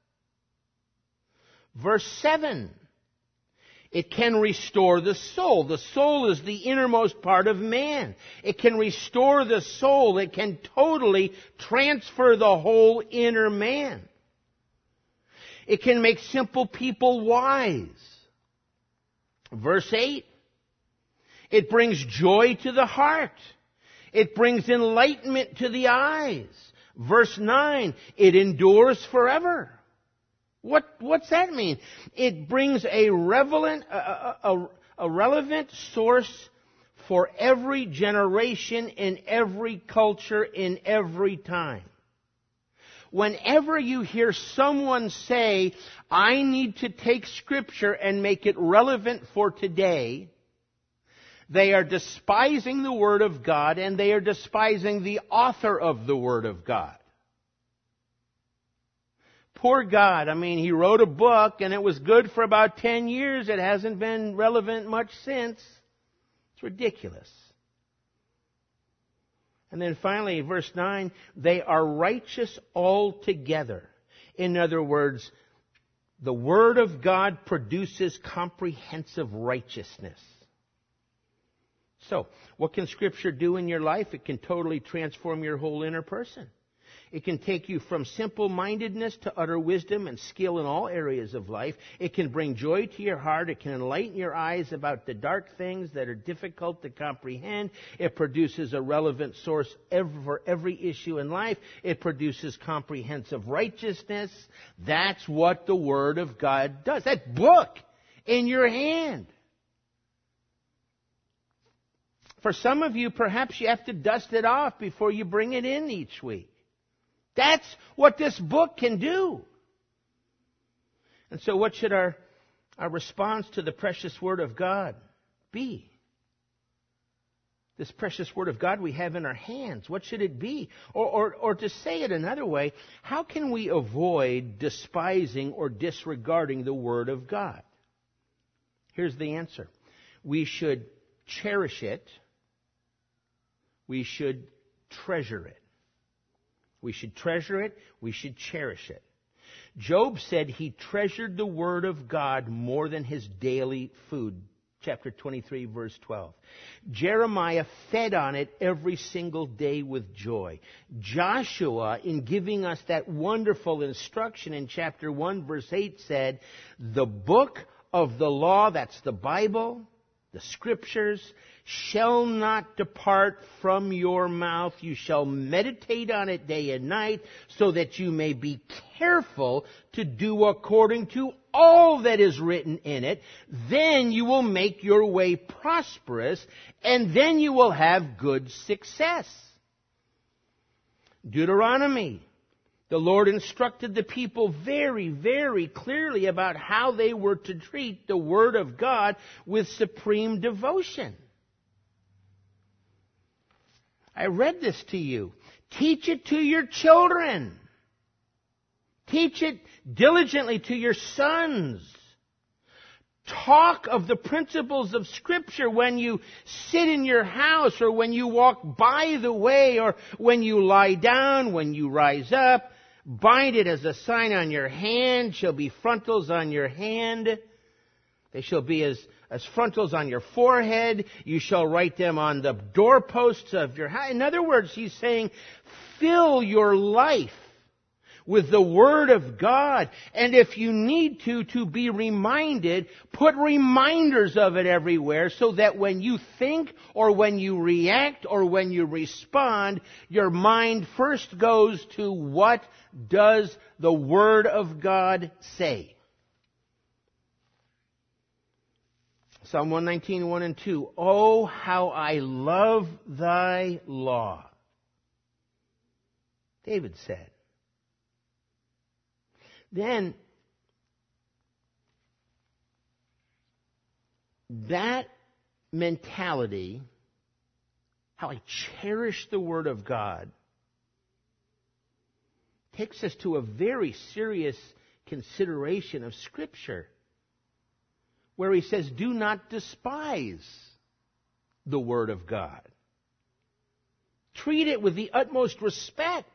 Verse 7. It can restore the soul. The soul is the innermost part of man. It can restore the soul. It can totally transfer the whole inner man. It can make simple people wise. Verse 8. It brings joy to the heart. It brings enlightenment to the eyes. Verse 9. It endures forever. What's that mean? It brings a relevant source for every generation, in every culture, in every time. Whenever you hear someone say, I need to take Scripture and make it relevant for today, they are despising the Word of God, and they are despising the author of the Word of God. Poor God. I mean, he wrote a book and it was good for about 10 years. It hasn't been relevant much since. It's ridiculous. And then finally, verse 9, they are righteous altogether. In other words, the Word of God produces comprehensive righteousness. So, what can Scripture do in your life? It can totally transform your whole inner person. It can take you from simple-mindedness to utter wisdom and skill in all areas of life. It can bring joy to your heart. It can enlighten your eyes about the dark things that are difficult to comprehend. It produces a relevant source for every issue in life. It produces comprehensive righteousness. That's what the Word of God does. That book in your hand. For some of you, perhaps you have to dust it off before you bring it in each week. That's what this book can do. And so what should our response to the precious Word of God be? This precious Word of God we have in our hands. What should it be? Or to say it another way, how can we avoid despising or disregarding the Word of God? Here's the answer. We should cherish it. We should treasure it. We should treasure it. We should cherish it. Job said he treasured the Word of God more than his daily food. Chapter 23, verse 12. Jeremiah fed on it every single day with joy. Joshua, in giving us that wonderful instruction in chapter 1, verse 8, said, the book of the law, that's the Bible, the Scriptures, shall not depart from your mouth. You shall meditate on it day and night, so that you may be careful to do according to all that is written in it. Then you will make your way prosperous, and then you will have good success. Deuteronomy. The Lord instructed the people very, very clearly about how they were to treat the Word of God with supreme devotion. I read this to you. Teach it to your children. Teach it diligently to your sons. Talk of the principles of Scripture when you sit in your house, or when you walk by the way, or when you lie down, when you rise up. Bind it as a sign on your hand, shall be frontals on your hand. They shall be as frontals on your forehead. You shall write them on the doorposts of your house. In other words, he's saying, fill your life with the Word of God. And if you need to be reminded, put reminders of it everywhere, so that when you think, or when you react, or when you respond, your mind first goes to, what does the Word of God say? Psalm 119, 1 and 2. Oh, how I love thy law. David said. Then, that mentality, how I cherish the Word of God, takes us to a very serious consideration of Scripture, where he says, do not despise the Word of God. Treat it with the utmost respect.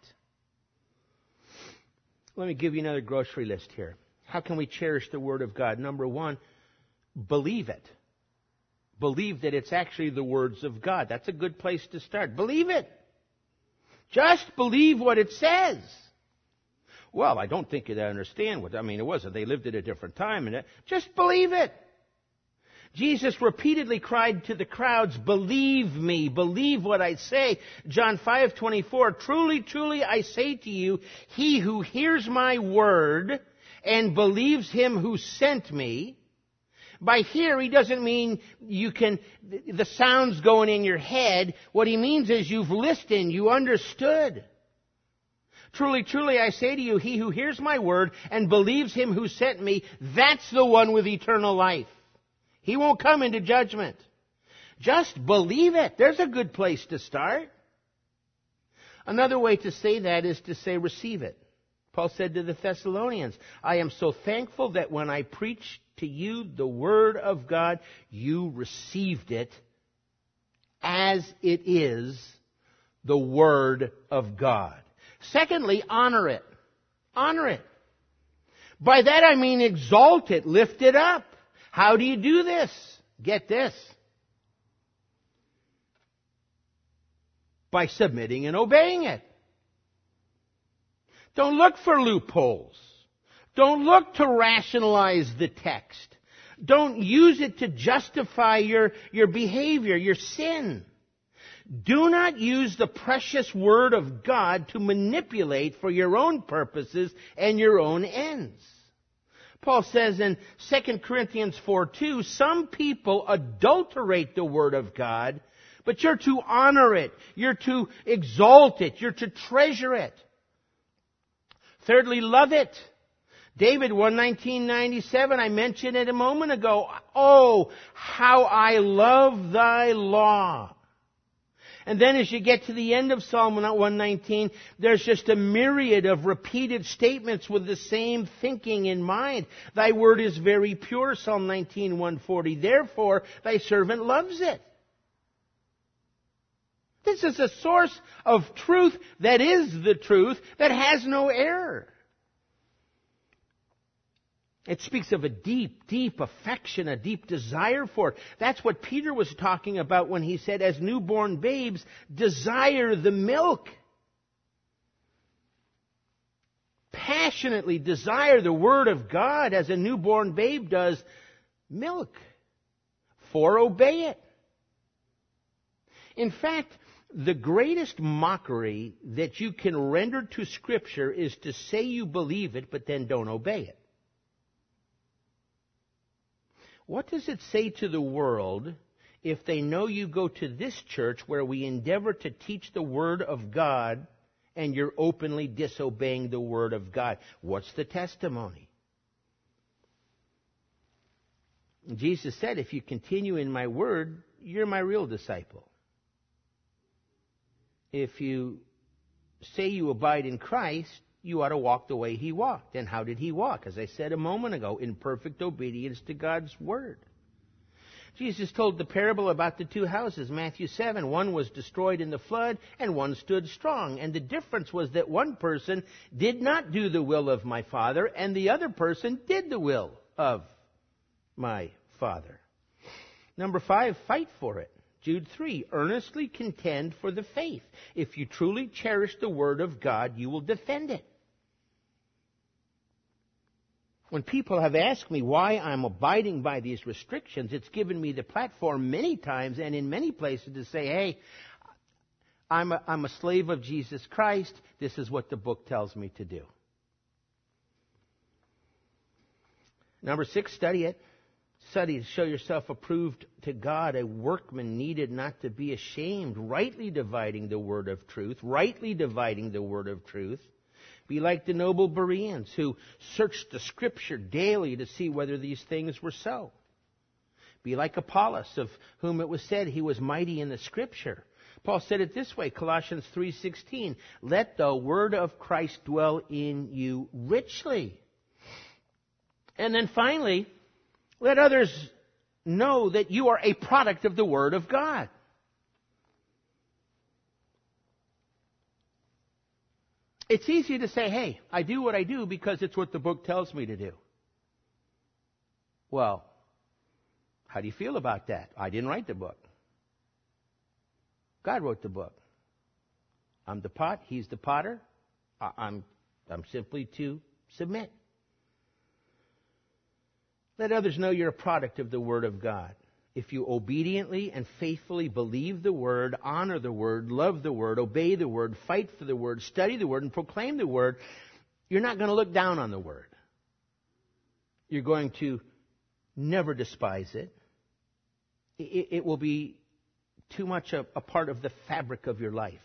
Let me give you another grocery list here. How can we cherish the Word of God? Number one, believe it. Believe that it's actually the words of God. That's a good place to start. Believe it. Just believe what it says. Well, I don't think I understand what, it wasn't. They lived at a different time. And just believe it. Jesus repeatedly cried to the crowds, believe me, believe what I say. John 5:24, truly, truly, I say to you, he who hears my word and believes him who sent me. By hear, he doesn't mean the sound's going in your head. What he means is you've listened, you understood. Truly, truly, I say to you, he who hears my word and believes him who sent me, that's the one with eternal life. He won't come into judgment. Just believe it. There's a good place to start. Another way to say that is to say receive it. Paul said to the Thessalonians, I am so thankful that when I preached to you the Word of God, you received it as it is the Word of God. Secondly, honor it. Honor it. By that I mean exalt it, lift it up. How do you do this? Get this. By submitting and obeying it. Don't look for loopholes. Don't look to rationalize the text. Don't use it to justify your behavior, your sin. Do not use the precious Word of God to manipulate for your own purposes and your own ends. Paul says in 2 Corinthians 4:2, some people adulterate the Word of God, but you're to honor it. You're to exalt it. You're to treasure it. Thirdly, love it. David, 119:97, I mentioned it a moment ago. Oh, how I love thy law. And then as you get to the end of Psalm 119, there's just a myriad of repeated statements with the same thinking in mind. Thy word is very pure, Psalm 19:140. Therefore, thy servant loves it. This is a source of truth that is the truth, that has no error. It speaks of a deep, deep affection, a deep desire for it. That's what Peter was talking about when he said, as newborn babes, desire the milk. Passionately desire the Word of God as a newborn babe does milk. For obey it. In fact, the greatest mockery that you can render to Scripture is to say you believe it, but then don't obey it. What does it say to the world if they know you go to this church where we endeavor to teach the Word of God and you're openly disobeying the Word of God? What's the testimony? Jesus said, if you continue in my Word, you're my real disciple. If you say you abide in Christ, you ought to walk the way He walked. And how did He walk? As I said a moment ago, in perfect obedience to God's Word. Jesus told the parable about the two houses, Matthew 7. One was destroyed in the flood, and one stood strong. And the difference was that one person did not do the will of my Father, and the other person did the will of my Father. Number 5, fight for it. Jude 3, earnestly contend for the faith. If you truly cherish the Word of God, you will defend it. When people have asked me why I'm abiding by these restrictions, it's given me the platform many times and in many places to say, hey, I'm a slave of Jesus Christ. This is what the book tells me to do. Number 6, study it. Study to show yourself approved to God, a workman needed not to be ashamed, rightly dividing the word of truth, rightly dividing the word of truth. Be like the noble Bereans who searched the Scripture daily to see whether these things were so. Be like Apollos, of whom it was said he was mighty in the Scripture. Paul said it this way, Colossians 3:16, let the word of Christ dwell in you richly. And then finally, let others know that you are a product of the Word of God. It's easy to say, hey, I do what I do because it's what the book tells me to do. Well, how do you feel about that? I didn't write the book. God wrote the book. I'm the pot, He's the potter. I'm simply to submit. Let others know you're a product of the Word of God. If you obediently and faithfully believe the Word, honor the Word, love the Word, obey the Word, fight for the Word, study the Word, and proclaim the Word, you're not going to look down on the Word. You're going to never despise it. It will be too much a part of the fabric of your life.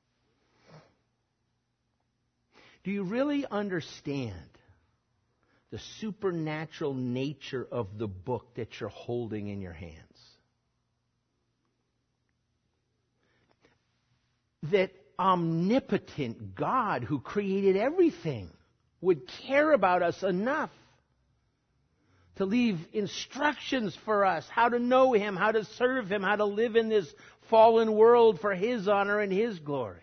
Do you really understand the supernatural nature of the book that you're holding in your hands? That omnipotent God who created everything would care about us enough to leave instructions for us how to know Him, how to serve Him, how to live in this fallen world for His honor and His glory.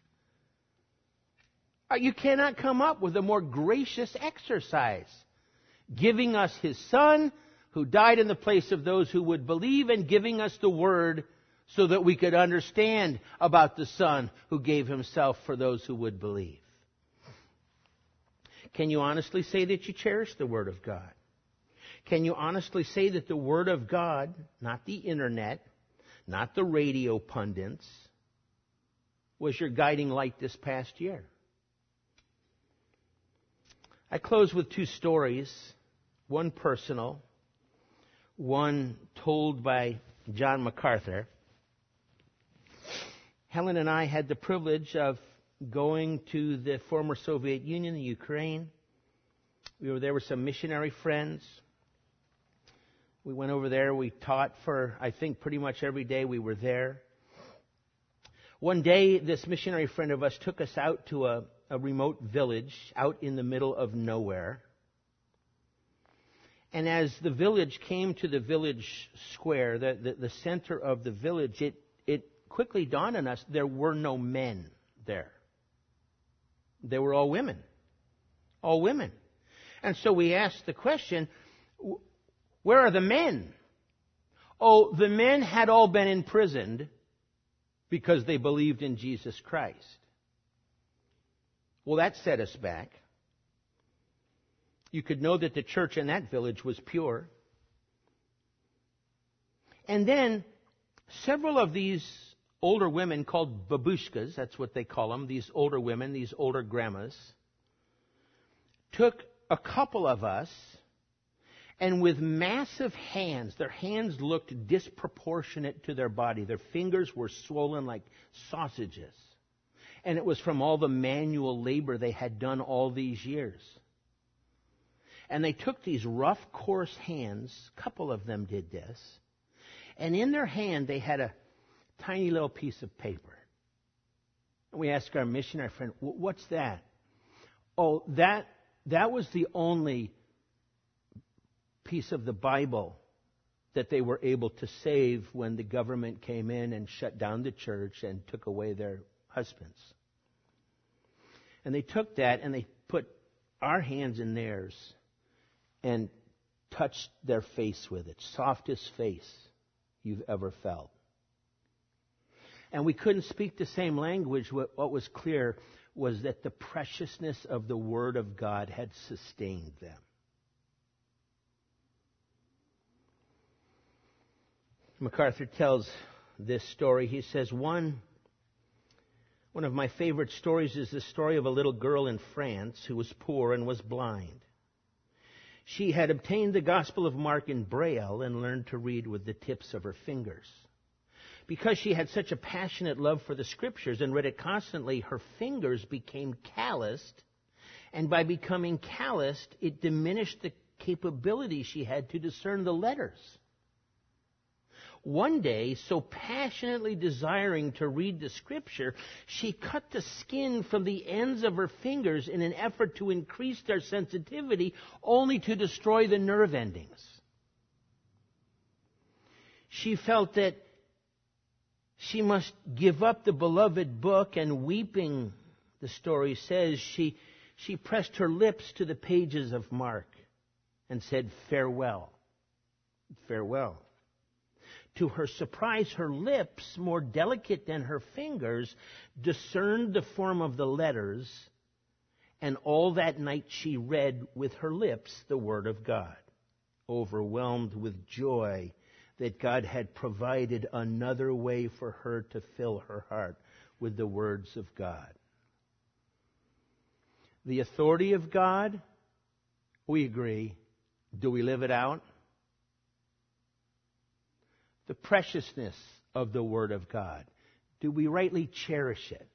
You cannot come up with a more gracious exercise. Giving us His Son, who died in the place of those who would believe, and giving us the Word so that we could understand about the Son who gave Himself for those who would believe. Can you honestly say that you cherish the Word of God? Can you honestly say that the Word of God, not the internet, not the radio pundits, was your guiding light this past year? I close with 2 stories, one personal, one told by John MacArthur. Helen and I had the privilege of going to the former Soviet Union, the Ukraine, We were there with some missionary friends. We went over there. We taught for, I think, pretty much every day we were there. One day, this missionary friend of us took us out to a remote village out in the middle of nowhere. And as the village came to the village square, the center of the village, it quickly dawned on us there were no men there. They were all women. All women. And so we asked the question, where are the men? Oh, the men had all been imprisoned because they believed in Jesus Christ. Well, that set us back. You could know that the church in that village was pure. And then several of these older women called babushkas, that's what they call them, these older women, these older grandmas, took a couple of us and with massive hands, their hands looked disproportionate to their body. Their fingers were swollen like sausages. And it was from all the manual labor they had done all these years. And they took these rough, coarse hands, a couple of them did this, and in their hand they had a tiny little piece of paper. And we asked our missionary friend, what's that? Oh, that was the only piece of the Bible that they were able to save when the government came in and shut down the church and took away their husbands. And they took that and they put our hands in theirs and touched their face with it. Softest face you've ever felt. And we couldn't speak the same language. What was clear was that the preciousness of the Word of God had sustained them. MacArthur tells this story. He says, one of my favorite stories is the story of a little girl in France who was poor and was blind. She had obtained the Gospel of Mark in Braille and learned to read with the tips of her fingers. Because she had such a passionate love for the Scriptures and read it constantly, her fingers became calloused, and by becoming calloused, it diminished the capability she had to discern the letters. One day, so passionately desiring to read the Scripture, she cut the skin from the ends of her fingers in an effort to increase their sensitivity, only to destroy the nerve endings. She felt that she must give up the beloved book, and weeping, the story says, she pressed her lips to the pages of Mark and said, "Farewell, farewell." To her surprise, her lips, more delicate than her fingers, discerned the form of the letters, and all that night she read with her lips the Word of God, overwhelmed with joy that God had provided another way for her to fill her heart with the words of God. The authority of God, we agree. Do we live it out? The preciousness of the Word of God. Do we rightly cherish it?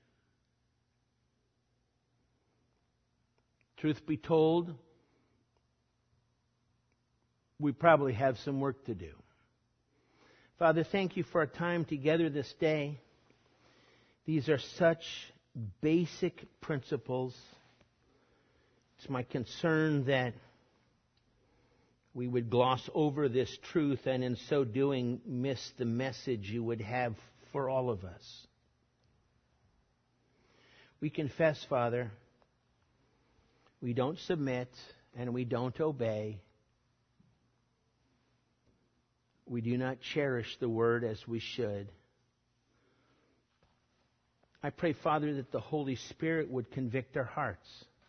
Truth be told, we probably have some work to do. Father, thank you for our time together this day. These are such basic principles. It's my concern that we would gloss over this truth and in so doing miss the message you would have for all of us. We confess, Father, we don't submit and we don't obey. We do not cherish the Word as we should. I pray, Father, that the Holy Spirit would convict our hearts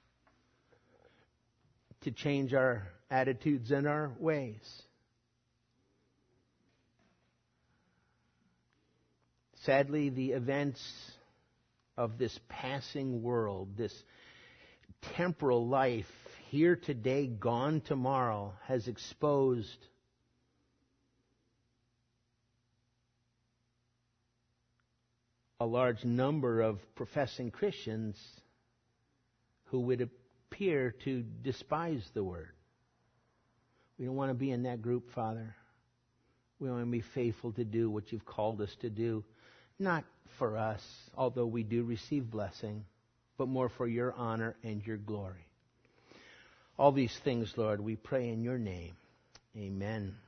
to change our attitudes and our ways. Sadly, the events of this passing world, this temporal life, here today, gone tomorrow, has exposed a large number of professing Christians who would appear to despise the Word. We don't want to be in that group, Father. We want to be faithful to do what you've called us to do, not for us, although we do receive blessing, but more for your honor and your glory. All these things, Lord, we pray in your name. Amen.